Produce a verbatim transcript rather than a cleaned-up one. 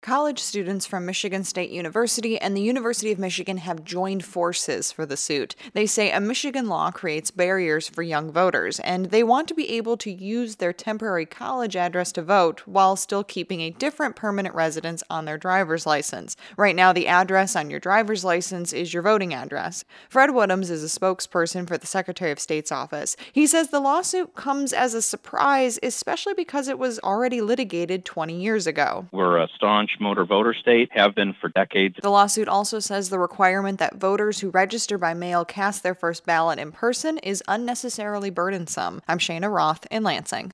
College students from Michigan State University and the University of Michigan have joined forces for the suit. They say a Michigan law creates barriers for young voters, and they want to be able to use their temporary college address to vote while still keeping a different permanent residence on their driver's license. Right now, the address on your driver's license is your voting address. Fred Woodhams is a spokesperson for the Secretary of State's office. He says the lawsuit comes as a surprise, especially because it was already litigated twenty years ago. We're a staunch motor voter state, have been for decades. The lawsuit also says the requirement that voters who register by mail cast their first ballot in person is unnecessarily burdensome. I'm Shayna Roth in Lansing.